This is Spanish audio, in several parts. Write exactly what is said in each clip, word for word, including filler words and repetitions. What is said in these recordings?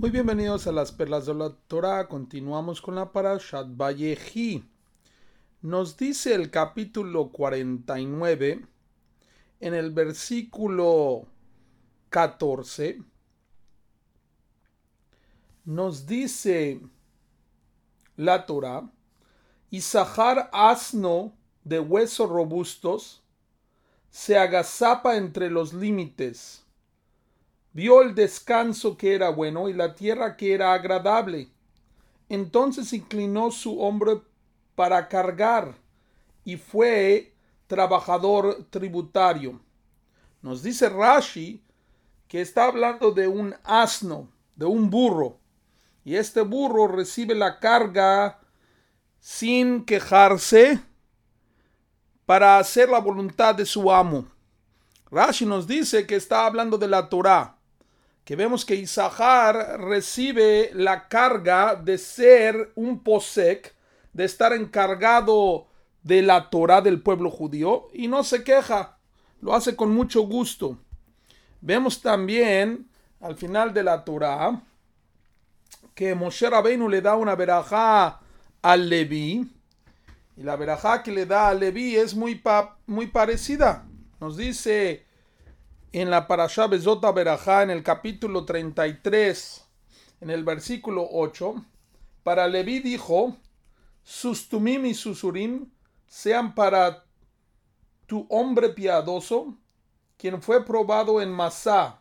Muy bienvenidos a las Perlas de la Torah. Continuamos con la Parashat Vayehi. Nos dice el capítulo cuarenta y nueve en el versículo catorce. Nos dice la Torah: Isahar, asno de huesos robustos, se agazapa entre los límites. Vio el descanso que era bueno y la tierra que era agradable. Entonces inclinó su hombro para cargar y fue trabajador tributario. Nos dice Rashi que está hablando de un asno, de un burro. Y este burro recibe la carga sin quejarse para hacer la voluntad de su amo. Rashi nos dice que está hablando de la Torah, que vemos que Isahar recibe la carga de ser un posek, de estar encargado de la Torah del pueblo judío, y no se queja, lo hace con mucho gusto. Vemos también al final de la Torah que Moshe Rabbeinu le da una verajá al Leví, y la verajá que le da al Leví es muy, pa- muy parecida. Nos dice en la Parashá Bezot HaBerajá, en el capítulo treinta y tres, en el versículo ocho, para Leví dijo: sus tumim y sus urim sean para tu hombre piadoso, quien fue probado en Masá.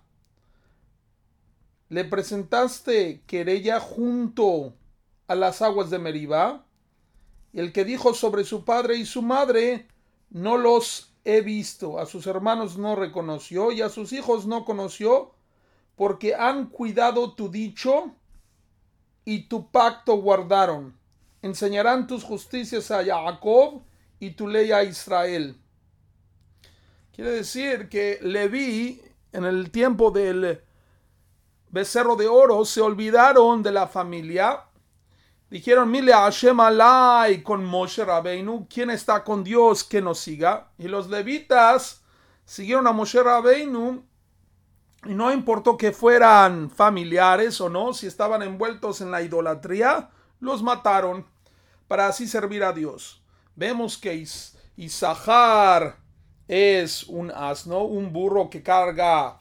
Le presentaste querella junto a las aguas de Meribá. El que dijo sobre su padre y su madre: no los he visto. A sus hermanos no reconoció y a sus hijos no conoció, porque han cuidado tu dicho y tu pacto guardaron. Enseñarán tus justicias a Jacob y tu ley a Israel. Quiere decir que Leví, en el tiempo del becerro de oro, se olvidaron de la familia. Dijeron: Mile Hashem alay con Moshe Rabbeinu, ¿quién está con Dios que nos siga? Y los levitas siguieron a Moshe Rabbeinu, y no importó que fueran familiares o no, si estaban envueltos en la idolatría, los mataron para así servir a Dios. Vemos que Is- Isahar es un asno, un burro que carga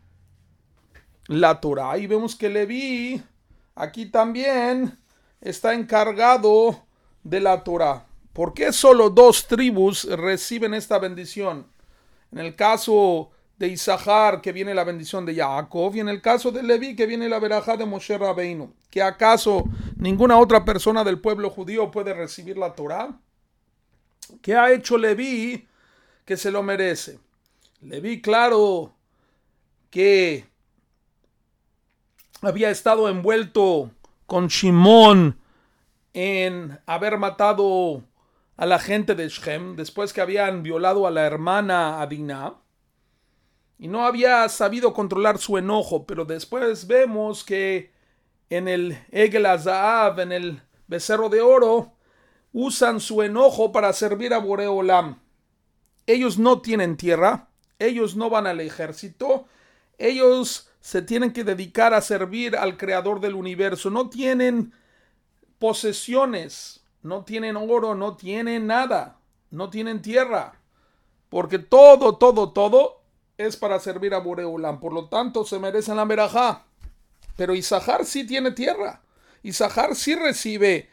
la Torah, y vemos que Leví aquí también está encargado de la Torah. ¿Por qué solo dos tribus reciben esta bendición? En el caso de Isahar, que viene la bendición de Jacob, y en el caso de Leví, que viene la verajá de Moshe Rabbeinu. ¿Que acaso ninguna otra persona del pueblo judío puede recibir la Torah? ¿Qué ha hecho Leví que se lo merece? Leví, claro que había estado envuelto con Shimón en haber matado a la gente de Shem después que habían violado a la hermana Adina, y no había sabido controlar su enojo. Pero después vemos que en el Egel Azahav, en el becerro de oro, usan su enojo para servir a Boreolam. Ellos no tienen tierra, ellos no van al ejército, ellos se tienen que dedicar a servir al creador del universo. No tienen posesiones, no tienen oro, no tienen nada, no tienen tierra, porque todo, todo, todo es para servir a Boreolam. Por lo tanto, se merecen la verajá. Pero Isahar sí tiene tierra. Isahar sí recibe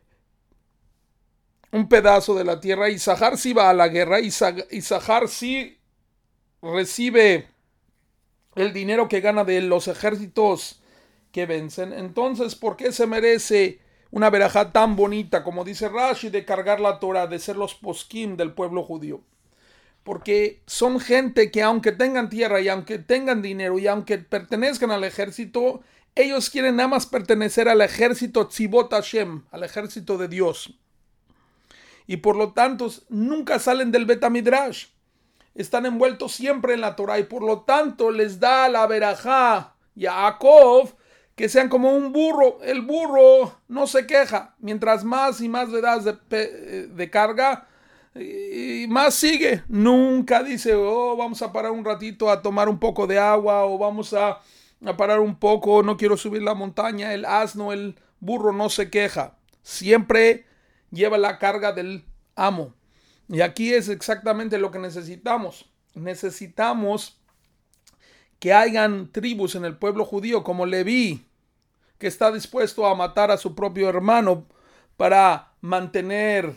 un pedazo de la tierra. Isahar sí va a la guerra. Isahar sí recibe el dinero que gana de los ejércitos que vencen. Entonces, ¿por qué se merece una verajá tan bonita, como dice Rashi, de cargar la Torah, de ser los poskim del pueblo judío? Porque son gente que, aunque tengan tierra y aunque tengan dinero y aunque pertenezcan al ejército, ellos quieren nada más pertenecer al ejército Tzivot Hashem, al ejército de Dios. Y por lo tanto, nunca salen del Bet HaMidrash. Están envueltos siempre en la Torah, y por lo tanto les da la verajá y a Jacob que sean como un burro. El burro no se queja. Mientras más y más le das de, de carga, y más sigue. Nunca dice: oh, vamos a parar un ratito a tomar un poco de agua, o vamos a a parar un poco, no quiero subir la montaña. El asno, el burro no se queja. Siempre lleva la carga del amo. Y aquí es exactamente lo que necesitamos. Necesitamos que hayan tribus en el pueblo judío como Leví, que está dispuesto a matar a su propio hermano para mantener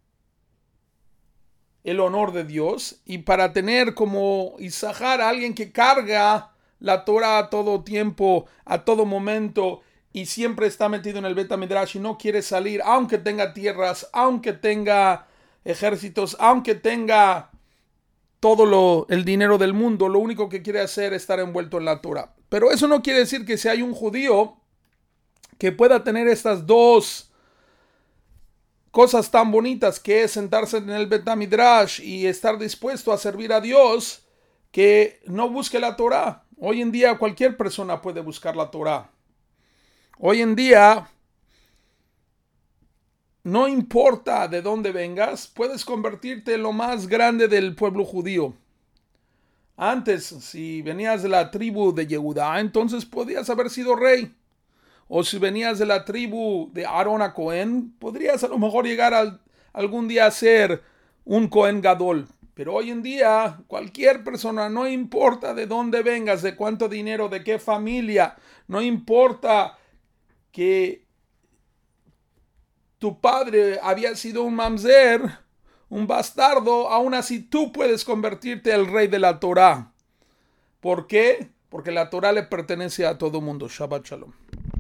el honor de Dios, y para tener como Isahar a alguien que carga la Torah a todo tiempo, a todo momento, y siempre está metido en el Bet HaMidrash y no quiere salir, aunque tenga tierras, aunque tenga ejércitos, aunque tenga todo lo, el dinero del mundo. Lo único que quiere hacer es estar envuelto en la Torah. Pero eso no quiere decir que si hay un judío que pueda tener estas dos cosas tan bonitas, que es sentarse en el Bet HaMidrash y estar dispuesto a servir a Dios, que no busque la Torah. Hoy en día cualquier persona puede buscar la Torah. Hoy en día, no importa de dónde vengas, puedes convertirte en lo más grande del pueblo judío. Antes, si venías de la tribu de Yehudá, entonces podías haber sido rey. O si venías de la tribu de Aarón a Cohen, podrías a lo mejor llegar a, algún día a ser un Cohen Gadol. Pero hoy en día, cualquier persona, no importa de dónde vengas, de cuánto dinero, de qué familia, no importa que tu padre había sido un mamzer, un bastardo, aún así tú puedes convertirte en el rey de la Torah. ¿Por qué? Porque la Torah le pertenece a todo mundo. Shabbat Shalom.